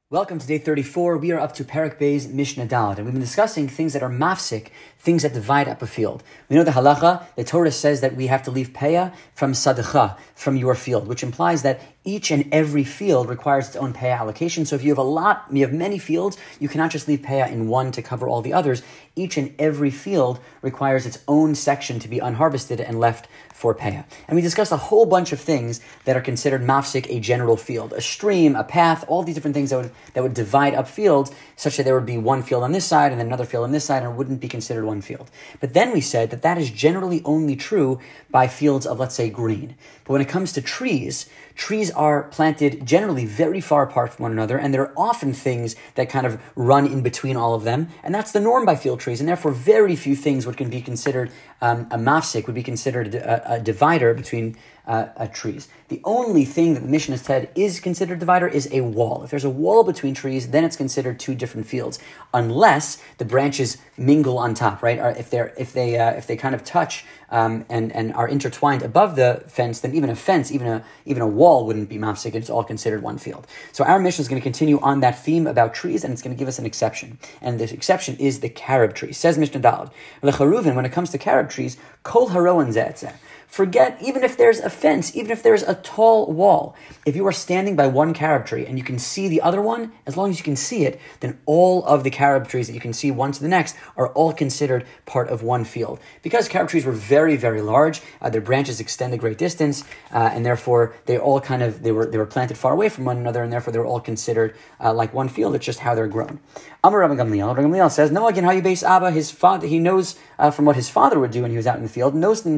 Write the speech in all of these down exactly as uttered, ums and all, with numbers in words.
Welcome to day thirty-four. We are up to Perek Bey's Mishnah Daled, and we've been discussing things that are mafsik, things that divide up a field. We know the halacha, the Torah says that we have to leave peah from sadcha, from your field, which implies that each and every field requires its own peah allocation. So if you have a lot, you have many fields, you cannot just leave peah in one to cover all the others. Each and every field requires its own section to be unharvested and left for peah. And we discussed a whole bunch of things that are considered mafsik, a general field, a stream, a path, all these different things that would that would divide up fields, such that there would be one field on this side and then another field on this side, and it wouldn't be considered one field. But then we said that that is generally only true by fields of, let's say, grain. But when it comes to trees, trees are planted generally very far apart from one another, and there are often things that kind of run in between all of them, and that's the norm by field trees, and therefore very few things would can be considered um, a mafsik, would be considered a, a divider between uh, uh, trees. The only thing that the Mishnah said is considered divider is a wall. If there's a wall between trees, then it's considered two different fields, unless the branches mingle on top, right? Or if they're if they uh, if they kind of touch um, and and are intertwined above the fence, then even a fence, even a even a wall wouldn't be mafsik. It's all considered one field. So our Mishnah is going to continue on that theme about trees, and it's going to give us an exception. And this exception is the carob tree. Says Mishnah Daled, Lecharuvin, when it comes to carob trees, kol haroan ze'etzeh. Forget, even if there's a fence, even if there's a tall wall, if you are standing by one carob tree and you can see the other one, as long as you can see it, then all of the carob trees that you can see one to the next are all considered part of one field. Because carob trees were very, very large, uh, their branches extend a great distance, uh, and therefore they all kind of, they were they were planted far away from one another, and therefore they were all considered uh, like one field. It's just how they're grown. Amar Rabban Gamliel, Rabban Gamliel says, no, again, how you base Abba, his father, he knows uh, from what his father would do when he was out in the field, when it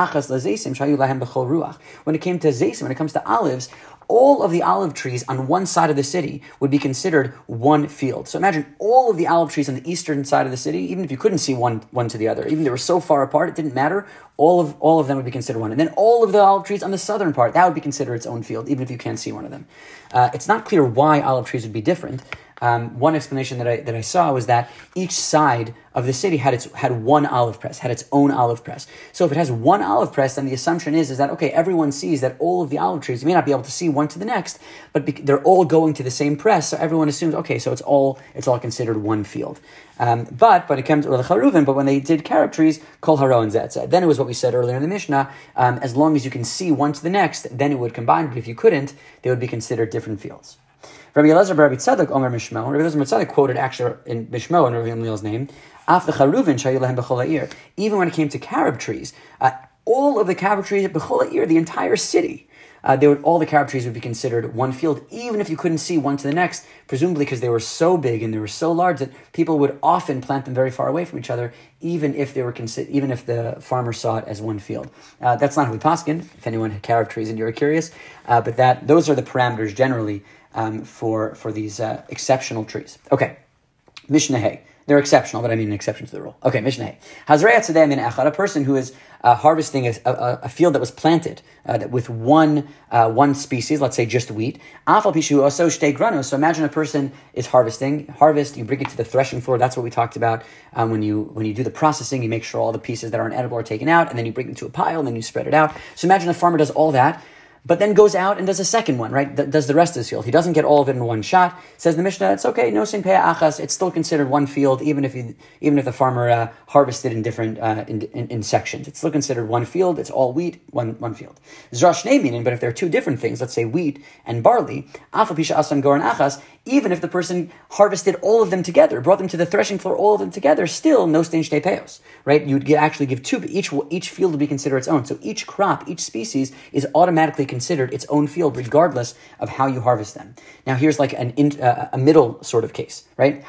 came to zaysim, when it comes to olives, all of the olive trees on one side of the city would be considered one field. So imagine all of the olive trees on the eastern side of the city, even if you couldn't see one one to the other, even if they were so far apart, it didn't matter, all of all of them would be considered one. And then all of the olive trees on the southern part, that would be considered its own field, even if you can't see one of them. Uh, it's not clear why olive trees would be different. Um, one explanation that I that I saw was that each side of the city had its had one olive press, had its own olive press. So if it has one olive press, then the assumption is, is that, okay, everyone sees that all of the olive trees, you may not be able to see one to the next, but be, they're all going to the same press, so everyone assumes, okay, so it's all it's all considered one field. Um, but when it comes to the Charuvin, but when they did carob trees, kol haroan ze'etzeh, then it was what we said earlier in the Mishnah, um, as long as you can see one to the next, then it would combine, but if you couldn't, they would be considered different fields. Rabbi Elazar Rabbi Tzadok Omer Mishmo. Rabbi Elazar Tzadok quoted actually in Mishmo in Rabbi Gamliel's name. Af lecharuvin shayu lehem b'chol ha'ir. Even when it came to carob trees, uh, all of the carob trees b'chol ha'ir, the entire city, uh, they would all the carob trees would be considered one field, even if you couldn't see one to the next. Presumably because they were so big and they were so large that people would often plant them very far away from each other, even if they were consi- even if the farmer saw it as one field. Uh, that's not how we paskin. If anyone had carob trees and you're curious, uh, but that those are the parameters generally. Um, for for these uh, exceptional trees. Okay, Mishnah Hay. They're exceptional, but I mean an exception to the rule. Okay, Mishnah Hay. Hazrei Tzadeh min echad, a person who is uh, harvesting a, a, a field that was planted uh, that with one uh, one species, let's say just wheat. Afal pishu oso shtei granos. So imagine a person is harvesting. Harvest, you bring it to the threshing floor. That's what we talked about um, when you when you do the processing. You make sure all the pieces that are inedible are taken out, and then you bring them to a pile, and then you spread it out. So imagine a farmer does all that, but then goes out and does a second one, right? Th- does the rest of this field. He doesn't get all of it in one shot. Says the Mishnah, it's okay, no sin peah achas. It's still considered one field, even if you, even if the farmer uh, harvested in different uh, in, in, in sections. It's still considered one field. It's all wheat, one one field. Zra shnei minin, but if there are two different things, let's say wheat and barley, afal pisha asan goran achas. Even if the person harvested all of them together, brought them to the threshing floor, all of them together, still no stain shtei peos, right? You'd get, actually give two, but each each field would be considered its own. So each crop, each species is automatically considered its own field, regardless of how you harvest them. Now, here's like an in, uh, a middle sort of case, right?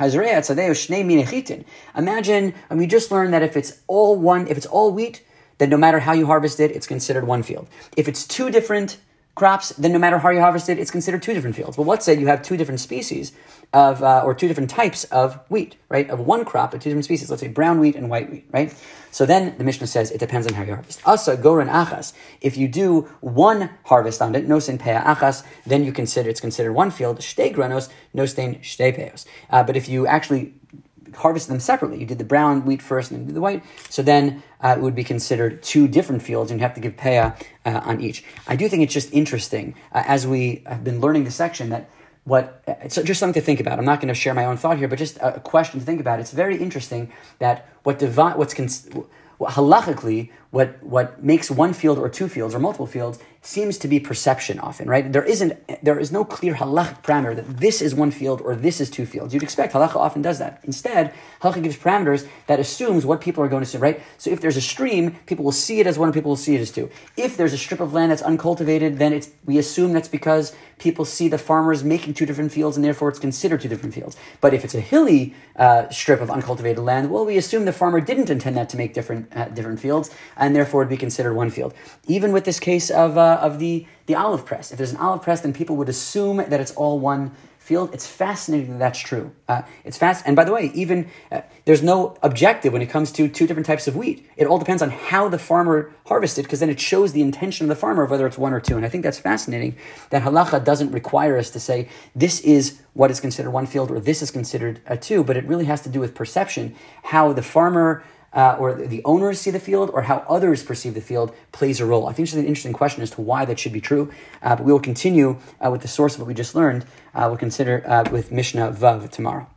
Imagine, and we just learned that if it's all one, if it's all wheat, then no matter how you harvest it, it's considered one field. If it's two different crops, then no matter how you harvest it, it's considered two different fields. Well, let's say you have two different species of, uh, or two different types of wheat, right? Of one crop, of two different species. Let's say brown wheat and white wheat, right? So then the Mishnah says it depends on how you harvest. Asa goran achas. If you do one harvest on it, no sin peah achas, then you consider it's considered one field. Shtei granos, no stain shtei peos. Uh, but if you actually harvest them separately, you did the brown wheat first and then you did the white, so then uh, it would be considered two different fields and you have to give peah uh, on each. I do think it's just interesting, uh, as we have been learning the section, that what it's just something to think about. I'm not going to share my own thought here, but just a question to think about. It's very interesting that what divine, what's cons- what, halachically, what what makes one field or two fields or multiple fields seems to be perception often, right? There isn't, there is no clear halachic parameter that this is one field or this is two fields. You'd expect halacha often does that. Instead, halacha gives parameters that assumes what people are going to see, right? So if there's a stream, people will see it as one, people will see it as two. If there's a strip of land that's uncultivated, then it's we assume that's because people see the farmers making two different fields and therefore it's considered two different fields. But if it's a hilly uh, strip of uncultivated land, well, we assume the farmer didn't intend that to make different uh, different fields and therefore it'd be considered one field. Even with this case of uh, of the, the olive press. If there's an olive press, then people would assume that it's all one field. It's fascinating that that's true. Uh, it's fast. And by the way, even uh, there's no objective when it comes to two different types of wheat. It all depends on how the farmer harvested, because then it shows the intention of the farmer of whether it's one or two. And I think that's fascinating that halacha doesn't require us to say this is what is considered one field or this is considered a two, but it really has to do with perception, how the farmer Uh, or the owners see the field, or how others perceive the field plays a role. I think it's an interesting question as to why that should be true. Uh, but we will continue uh, with the source of what we just learned. Uh, we'll consider uh, with Mishnah Vav tomorrow.